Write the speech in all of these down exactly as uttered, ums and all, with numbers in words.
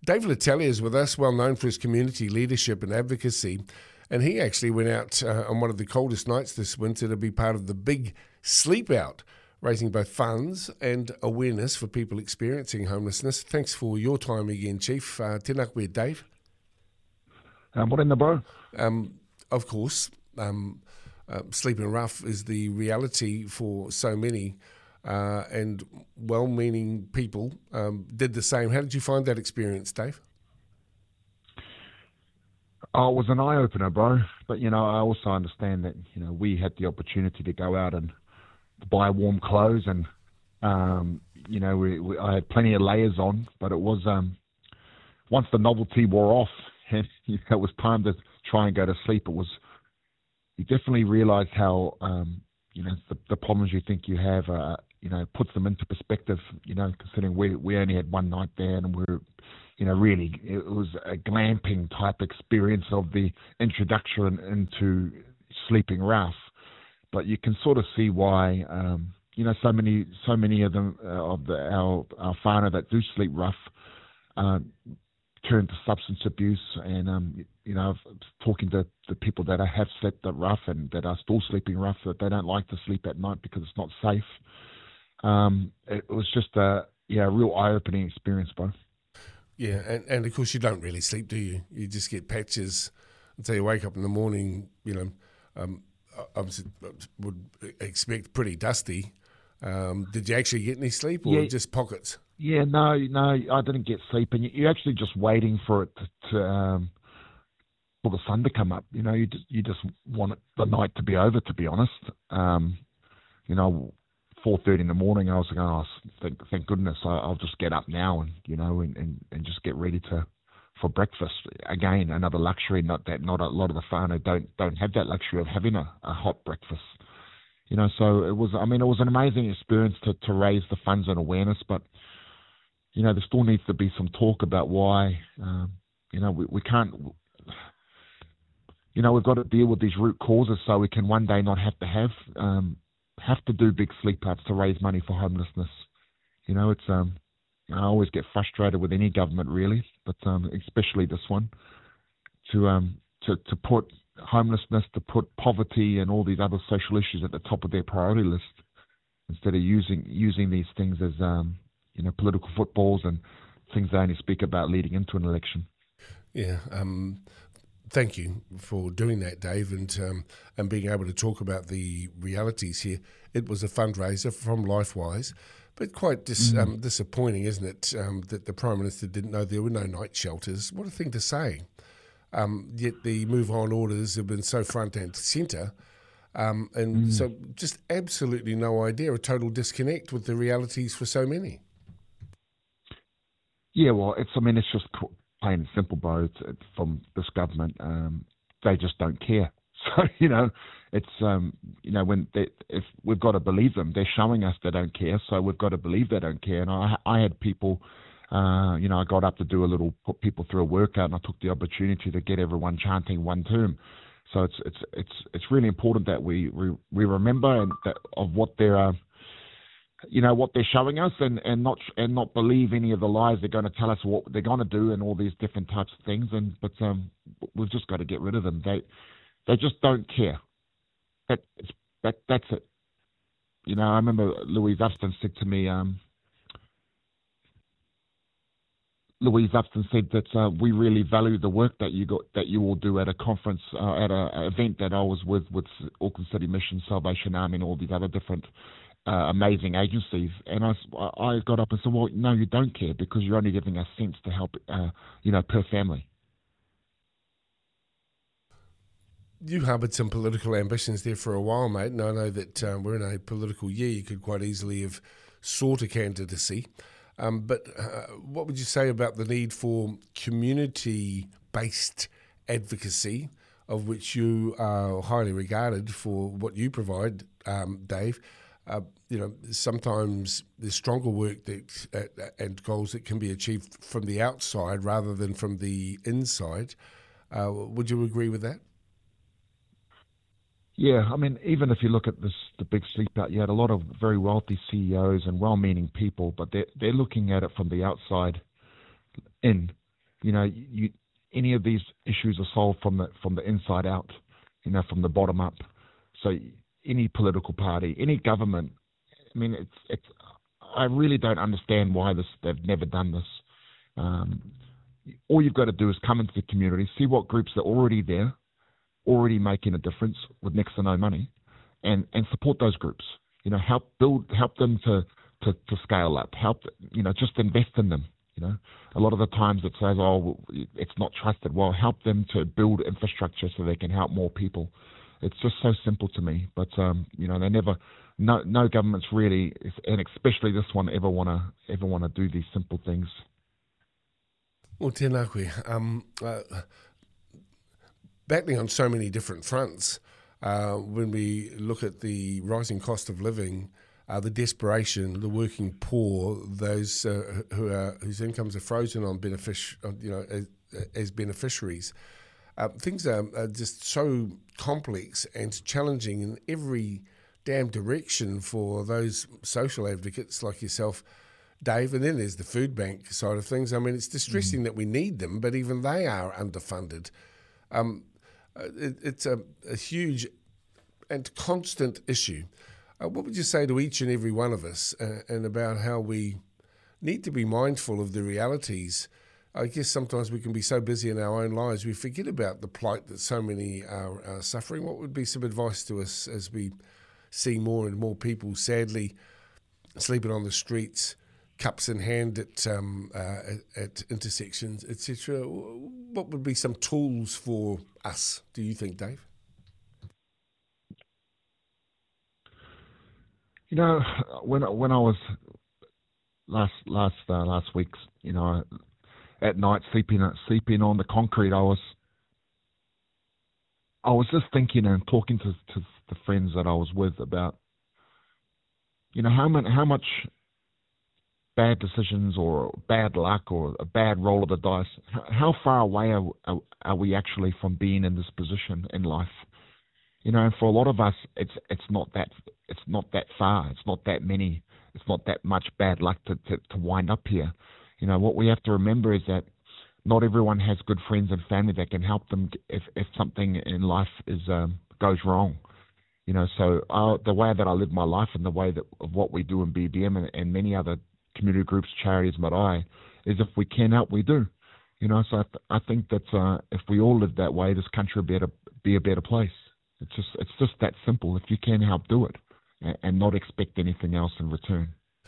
Dave Letelier is with us, well known for his community leadership and advocacy. And he actually went out uh, on one of the coldest nights this winter to be part of the big sleep out, raising both funds and awareness for people experiencing homelessness. Thanks for your time again, Chief. Uh, tēnā koe, Dave. Um, what in the bro? Um, of course, um, uh, sleeping rough is the reality for so many, uh, and well-meaning people um, did the same. How did you find that experience, Dave? Oh, it was an eye-opener, bro. But, you know, I also understand that, you know, we had the opportunity to go out and buy warm clothes and, um, you know, we, we, I had plenty of layers on, but it was, um, once the novelty wore off and you know, it was time to try and go to sleep, it was, you definitely realize how, um, you know, the, the problems you think you have, uh, you know, puts them into perspective, you know, considering we, we only had one night there and we're, you know, really, it was a glamping type experience of the introduction into sleeping rough. But you can sort of see why, um, you know, so many, so many of them, uh, of the, our, our whānau that do sleep rough, um, turn to substance abuse. And, um, you know, talking to the people that have slept rough and that are still sleeping rough, that they don't like to sleep at night because it's not safe. Um, it was just a, yeah, a real eye-opening experience, bro. Yeah, and, and of course you don't really sleep, do you? You just get patches until you wake up in the morning, you know, um, I would expect pretty dusty. Um, did you actually get any sleep or yeah. just pockets? Yeah, no, no, I didn't get sleep. And you're actually just waiting for it to, to um, for the sun to come up. You know, you just, you just want it, the night to be over, to be honest. Um, you know, four thirty in the morning, I was like, oh, thank, thank goodness, I, I'll just get up now and, you know, and, and, and just get ready to for breakfast. Again, another luxury, not that not a lot of the whānau don't don't have that luxury of having a, a hot breakfast. You know, so it was, I mean, it was an amazing experience to, to raise the funds and awareness, but, you know, there still needs to be some talk about why, um, you know, we, we can't, you know, we've got to deal with these root causes so we can one day not have to have, um, have to do big sleep outs to raise money for homelessness. You know, it's, um, I always get frustrated with any government really, but um, especially this one, to um, to to put homelessness, to put poverty and all these other social issues at the top of their priority list, instead of using using these things as um, you know, political footballs and things they only speak about leading into an election. Yeah. Um, thank you for doing that, Dave, and um, and being able to talk about the realities here. It was a fundraiser from LifeWise. But quite dis, um, disappointing, isn't it, um, that the Prime Minister didn't know there were no night shelters. What a thing to say. Um, yet the move on orders have been so front and centre, um, and mm. so just absolutely no idea, a total disconnect with the realities for so many. Yeah, well, it's, I mean, it's just plain and simple, bro. It's, it's from this government. Um, they just don't care. So, you know, it's, um, you know, when they, if we've got to believe them, they're showing us they don't care. So we've got to believe they don't care. And I, I had people, uh, you know, I got up to do a little, put people through a workout, and I took the opportunity to get everyone chanting one term. So it's, it's, it's, it's really important that we, we, we remember and that of what they're, uh, you know, what they're showing us, and, and not, and not believe any of the lies they're going to tell us what they're going to do and all these different types of things. And, but, um, we've just got to get rid of them. They, They just don't care. That, that that's it. You know, I remember Louise Upton said to me, um, Louise Upton said that uh, we really value the work that you got, that you all do at a conference, uh, at a, a event that I was with, with Auckland City Mission, Salvation Army, and all these other different uh, amazing agencies. And I, I got up and said, well, no, you don't care, because you're only giving us cents to help, uh, you know, per family. You harboured some political ambitions there for a while, mate, and I know that um, we're in a political year. You could quite easily have sought a candidacy. Um, but uh, what would you say about the need for community-based advocacy, of which you are highly regarded for what you provide, um, Dave? Uh, you know, sometimes there's stronger work that uh, and goals that can be achieved from the outside rather than from the inside. Uh, would you agree with that? Yeah, I mean, even if you look at this, the big sleep out, you had a lot of very wealthy C E Os and well-meaning people, but they're, they're looking at it from the outside in, You know, you, any of these issues are solved from the from the inside out, you know, from the bottom up. So any political party, any government, I mean, it's it's. I really don't understand why this they've never done this. Um, all you've got to do is come into the community, see what groups are already there, already making a difference with next to no money, and, and support those groups. You know, help build, help them to, to, to scale up. Help, you know, just invest in them. You know, a lot of the times it says, oh, it's not trusted. Well, help them to build infrastructure so they can help more people. It's just so simple to me. But um, you know, they never, no, no governments really, and especially this one, ever wanna ever wanna do these simple things. Well, tēnā koe. Um, uh, battling on so many different fronts, uh, when we look at the rising cost of living, uh, the desperation, the working poor, those uh, who are whose incomes are frozen on benefic- you know, as, as beneficiaries, uh, things are, are just so complex and challenging in every damn direction for those social advocates like yourself, Dave, and then there's the food bank side of things. I mean, it's distressing mm. that we need them, but even they are underfunded. Um, it, it's a, a huge and constant issue. Uh, what would you say to each and every one of us uh, and about how we need to be mindful of the realities? I guess sometimes we can be so busy in our own lives, we forget about the plight that so many are, are suffering. What would be some advice to us as we see more and more people, sadly, sleeping on the streets, cups in hand at um, uh, at, at intersections, et cetera? What would be some tools for us, do you think, Dave? You know, when when I was last last uh, last week, you know, at night sleeping sleeping on the concrete, I was I was just thinking and talking to, to the friends that I was with about, you know, how much how much. bad decisions or bad luck or a bad roll of the dice, how far away are, are, are we actually from being in this position in life? You know, and for a lot of us, it's it's not that it's not that far. It's not that many. It's not that much bad luck to, to, to wind up here. You know, what we have to remember is that not everyone has good friends and family that can help them if, if something in life is um, goes wrong. You know, so uh, the way that I live my life and the way that of what we do in B B M and, and many other community groups, charities, marae, is if we can help, we do. You know, so I, th- I think that uh, if we all live that way, this country will be, a, be a better place. It's just it's just that simple. If you can help, do it, and, and not expect anything else in return.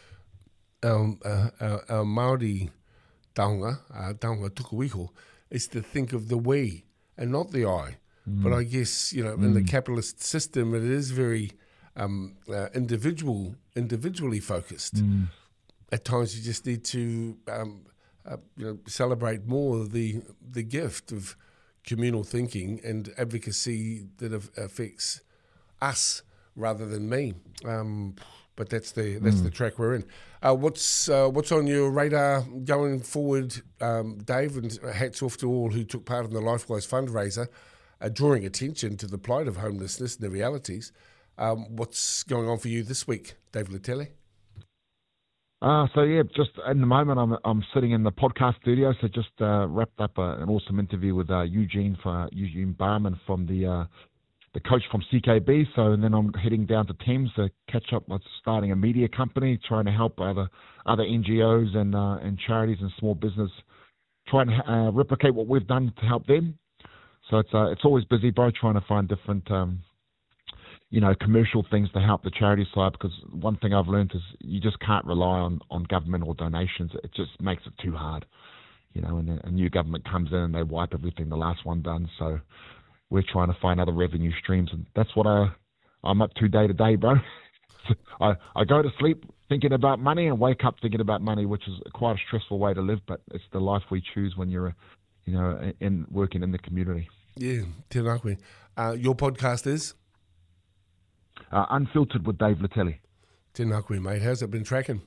Um, uh, our, our Māori taonga, uh, taonga tukuiho, is to think of the we and not the I. Mm. But I guess, you know, mm. in the capitalist system, it is very um, uh, individual, individually focused. Mm. At times, you just need to, um, uh, you know, celebrate more the the gift of communal thinking and advocacy that af- affects us rather than me. Um, but that's the that's mm. the track we're in. Uh, what's uh, what's on your radar going forward, um, Dave? And hats off to all who took part in the LifeWise fundraiser, uh, drawing attention to the plight of homelessness and the realities. Um, what's going on for you this week, Dave Letele? Uh, so yeah, just in the moment I'm I'm sitting in the podcast studio. So just uh, wrapped up a, an awesome interview with uh, Eugene for Eugene Barman from the uh, the coach from C K B. So and then I'm heading down to Thames to catch up with starting a media company, trying to help other other N G Os and uh, and charities and small business, trying to uh, replicate what we've done to help them. So it's uh, it's always busy, bro, trying to find different. Um, you know, commercial things to help the charity side, because one thing I've learned is you just can't rely on, on government or donations. It just makes it too hard, you know, and a, a new government comes in and they wipe everything the last one done. So we're trying to find other revenue streams, and that's what I, I'm up to day to day, bro. I, I go to sleep thinking about money and wake up thinking about money, which is quite a stressful way to live, but it's the life we choose when you're, you know, in working in the community. Yeah, tēnā koe. Uh, your podcast is? Uh, Unfiltered with Dave Letele. Tēnā koe, mate. How's it been tracking?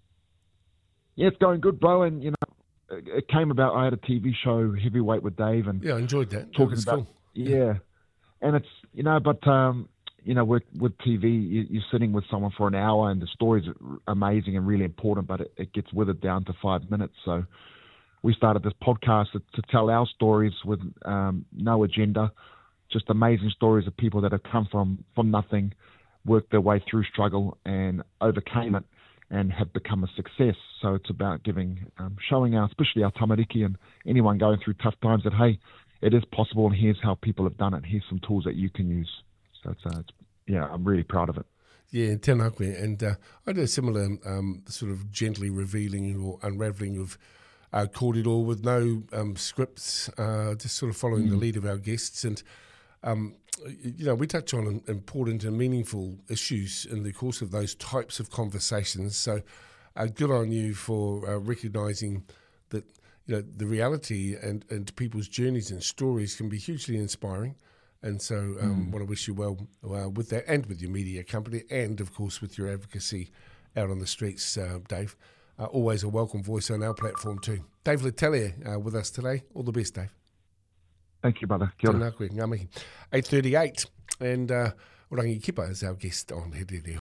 Yeah, it's going good, bro. And, you know, it came about, I had a T V show, Heavyweight with Dave. And yeah, I enjoyed that. Talking that about, cool. Yeah. And it's, you know, but, um, you know, with, with T V, you, you're sitting with someone for an hour and the story's amazing and really important, but it, it gets withered down to five minutes. So we started this podcast to, to tell our stories with um, no agenda, just amazing stories of people that have come from, from nothing, worked their way through struggle and overcame it and have become a success. So it's about giving, um, showing our, especially our tamariki and anyone going through tough times that, hey, it is possible and here's how people have done it. Here's some tools that you can use. So it's, uh, it's yeah, I'm really proud of it. Yeah, tēnā koe. And uh, I did a similar um, sort of gently revealing or unravelling of uh, kōrero with no um, scripts, uh, just sort of following mm. the lead of our guests. And, um, you know, we touch on important and meaningful issues in the course of those types of conversations. So uh, good on you for uh, recognising that, you know, the reality and, and people's journeys and stories can be hugely inspiring. And so I um, mm. want to wish you well uh, with that and with your media company and, of course, with your advocacy out on the streets, uh, Dave. Uh, always a welcome voice on our platform too. Dave Letellier uh, with us today. All the best, Dave. Thank you, brother. Kia ora. eight thirty-eight. And uh, Orangi Kipa is our guest on He Rere